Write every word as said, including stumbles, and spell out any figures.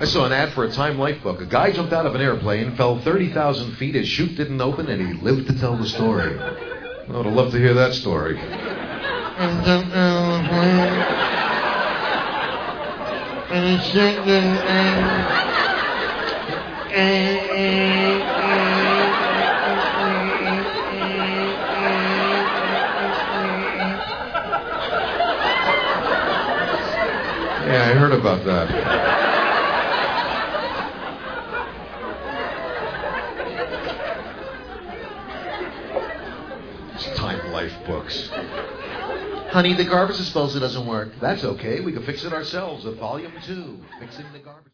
I saw an ad for a Time Life book. A guy jumped out of an airplane, fell thirty thousand feet, his chute didn't open, and he lived to tell the story. I would have loved to hear that story. And jumped out of the plane. And his chute didn't Yeah, I heard about that. It's Time Life books. Honey, the garbage disposal doesn't work. That's okay. We can fix it ourselves with Volume two. Fixing the garbage.